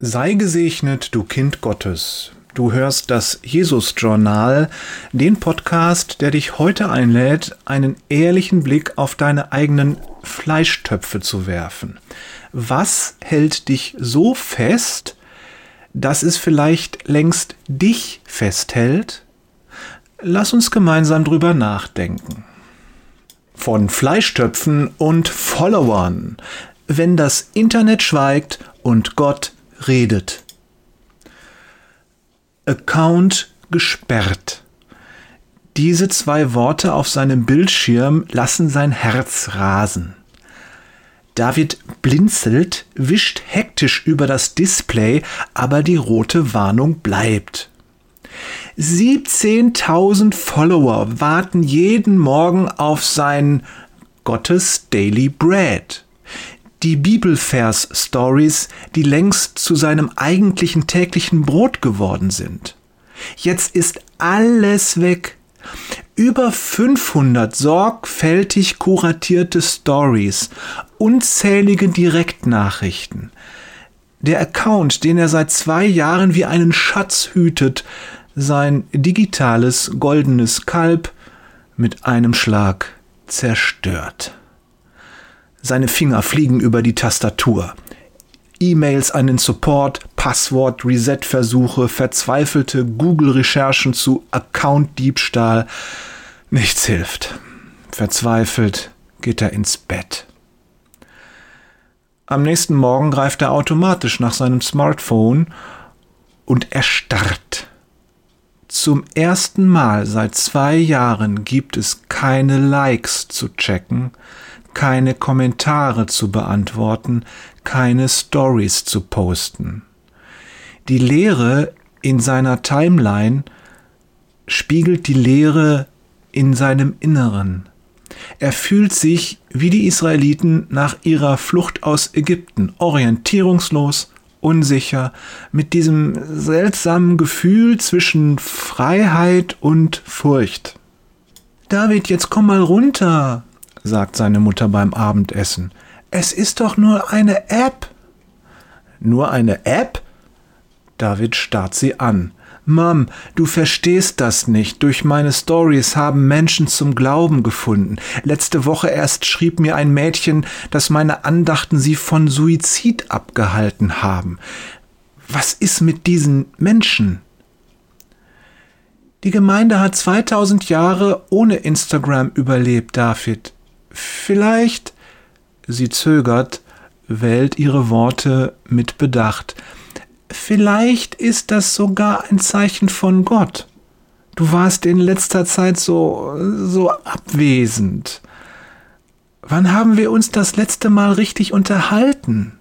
Sei gesegnet, du Kind Gottes. Du hörst das Jesus-Journal, den Podcast, der dich heute einlädt, einen ehrlichen Blick auf deine eigenen Fleischtöpfe zu werfen. Was hält dich so fest, dass es vielleicht längst dich festhält? Lass uns gemeinsam drüber nachdenken. Von Fleischtöpfen und Followern, wenn das Internet schweigt und Gott redet. Account gesperrt. Diese zwei Worte auf seinem Bildschirm lassen sein Herz rasen. David blinzelt, wischt hektisch über das Display, aber die rote Warnung bleibt. 17.000 Follower warten jeden Morgen auf sein Gottes Daily Bread. Die Bibelvers-Stories, die längst zu seinem eigentlichen täglichen Brot geworden sind. Jetzt ist alles weg. Über 500 sorgfältig kuratierte Stories, unzählige Direktnachrichten. Der Account, den er seit 2 Jahren wie einen Schatz hütet, sein digitales goldenes Kalb, mit einem Schlag zerstört. Seine Finger fliegen über die Tastatur. E-Mails an den Support, Passwort-Reset-Versuche, verzweifelte Google-Recherchen zu Account-Diebstahl. Nichts hilft. Verzweifelt geht er ins Bett. Am nächsten Morgen greift er automatisch nach seinem Smartphone und erstarrt. Zum ersten Mal seit 2 Jahren gibt es keine Likes zu checken, keine Kommentare zu beantworten, keine Stories zu posten. Die Leere in seiner Timeline spiegelt die Leere in seinem Inneren. Er fühlt sich wie die Israeliten nach ihrer Flucht aus Ägypten, orientierungslos, unsicher, mit diesem seltsamen Gefühl zwischen Freiheit und Furcht. David, jetzt komm mal runter, sagt seine Mutter beim Abendessen. Es ist doch nur eine App. Nur eine App? David starrt sie an. Mom, du verstehst das nicht. Durch meine Stories haben Menschen zum Glauben gefunden. Letzte Woche erst schrieb mir ein Mädchen, dass meine Andachten sie von Suizid abgehalten haben. Was ist mit diesen Menschen? Die Gemeinde hat 2000 Jahre ohne Instagram überlebt, David. Vielleicht, sie zögert, wählt ihre Worte mit Bedacht. Vielleicht ist das sogar ein Zeichen von Gott. Du warst in letzter Zeit so abwesend. Wann haben wir uns das letzte Mal richtig unterhalten?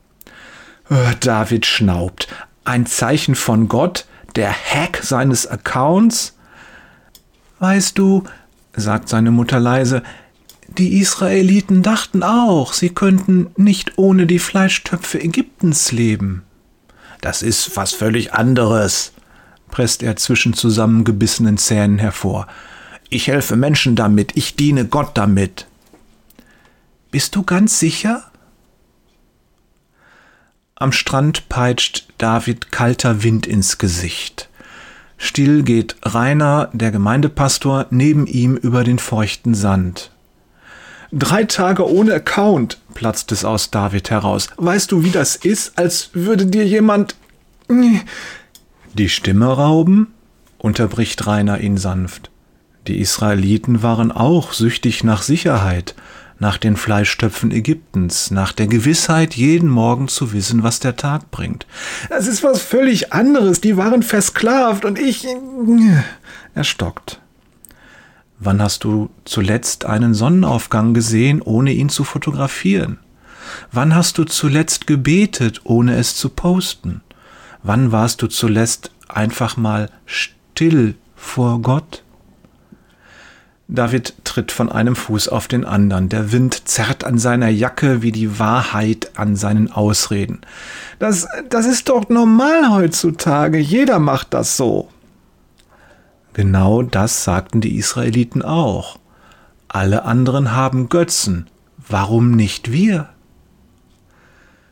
David schnaubt. Ein Zeichen von Gott? Der Hack seines Accounts? Weißt du, sagt seine Mutter leise, die Israeliten dachten auch, sie könnten nicht ohne die Fleischtöpfe Ägyptens leben. Das ist was völlig anderes, presst er zwischen zusammengebissenen Zähnen hervor. Ich helfe Menschen damit, ich diene Gott damit. Bist du ganz sicher? Am Strand peitscht David kalter Wind ins Gesicht. Still geht Rainer, der Gemeindepastor, neben ihm über den feuchten Sand. 3 Tage ohne Account, platzt es aus David heraus. Weißt du, wie das ist, als würde dir jemand die Stimme rauben? Unterbricht Rainer ihn sanft. Die Israeliten waren auch süchtig nach Sicherheit, nach den Fleischtöpfen Ägyptens, nach der Gewissheit, jeden Morgen zu wissen, was der Tag bringt. Das ist was völlig anderes, die waren versklavt und ich... Er stockt. Wann hast du zuletzt einen Sonnenaufgang gesehen, ohne ihn zu fotografieren? Wann hast du zuletzt gebetet, ohne es zu posten? Wann warst du zuletzt einfach mal still vor Gott? David tritt von einem Fuß auf den anderen. Der Wind zerrt an seiner Jacke wie die Wahrheit an seinen Ausreden. Das ist doch normal heutzutage. Jeder macht das so. Genau das sagten die Israeliten auch. Alle anderen haben Götzen. Warum nicht wir?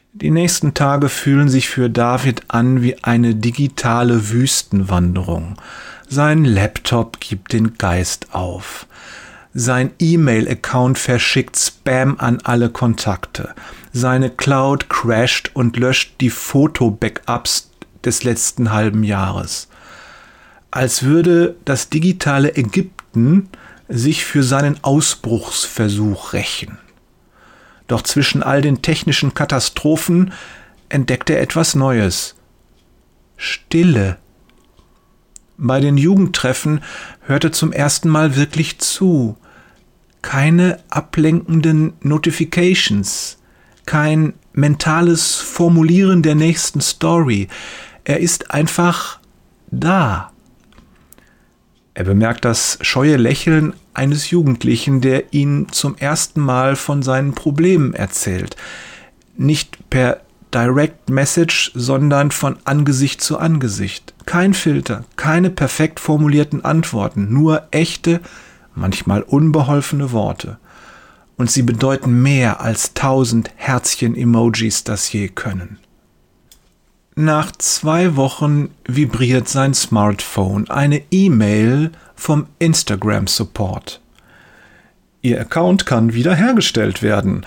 Die nächsten Tage fühlen sich für David an wie eine digitale Wüstenwanderung. Sein Laptop gibt den Geist auf. Sein E-Mail-Account verschickt Spam an alle Kontakte. Seine Cloud crasht und löscht die Foto-Backups des letzten halben Jahres. Als würde das digitale Ägypten sich für seinen Ausbruchsversuch rächen. Doch zwischen all den technischen Katastrophen entdeckt er etwas Neues. Stille. Bei den Jugendtreffen hört er zum ersten Mal wirklich zu. Keine ablenkenden Notifications, kein mentales Formulieren der nächsten Story. Er ist einfach da. Er bemerkt das scheue Lächeln eines Jugendlichen, der ihn zum ersten Mal von seinen Problemen erzählt. Nicht per Direct Message, sondern von Angesicht zu Angesicht. Kein Filter, keine perfekt formulierten Antworten, nur echte, manchmal unbeholfene Worte. Und sie bedeuten mehr als 1000 Herzchen-Emojis das je können. Nach 2 Wochen vibriert sein Smartphone, eine E-Mail vom Instagram-Support. Ihr Account kann wiederhergestellt werden.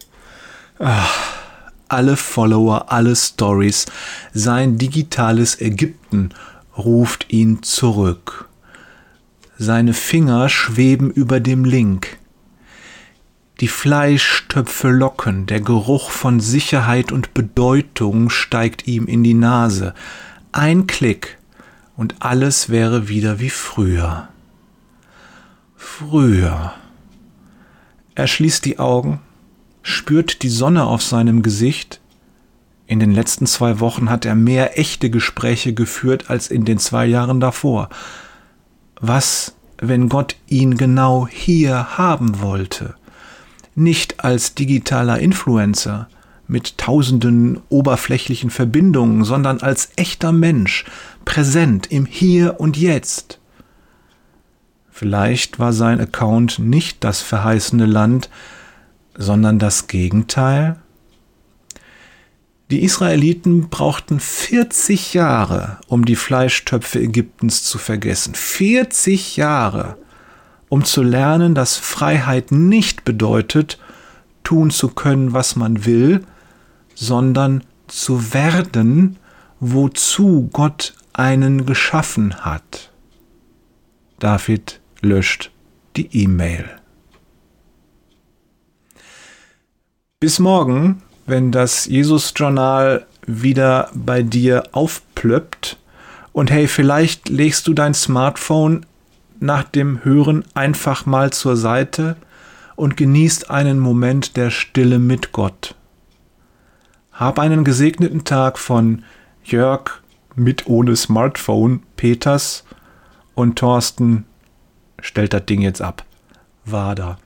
Alle Follower, alle Stories, sein digitales Ägypten ruft ihn zurück. Seine Finger schweben über dem Link. Die Fleischtöpfe locken, der Geruch von Sicherheit und Bedeutung steigt ihm in die Nase. Ein Klick und alles wäre wieder wie früher. Früher. Er schließt die Augen, spürt die Sonne auf seinem Gesicht. In den letzten 2 Wochen hat er mehr echte Gespräche geführt als in den 2 Jahren davor. Was, wenn Gott ihn genau hier haben wollte? Nicht als digitaler Influencer mit tausenden oberflächlichen Verbindungen, sondern als echter Mensch, präsent im Hier und Jetzt. Vielleicht war sein Account nicht das verheißene Land, sondern das Gegenteil? Die Israeliten brauchten 40 Jahre, um die Fleischtöpfe Ägyptens zu vergessen. 40 Jahre, um zu lernen, dass Freiheit nicht bedeutet, tun zu können, was man will, sondern zu werden, wozu Gott einen geschaffen hat. David löscht die E-Mail. Bis morgen, wenn das Jesus-Journal wieder bei dir aufplöppt und hey, vielleicht legst du dein Smartphone nach dem Hören einfach mal zur Seite und genießt einen Moment der Stille mit Gott. Hab einen gesegneten Tag von Jörg mit ohne Smartphone, Peters und Thorsten stellt das Ding jetzt ab. Wader.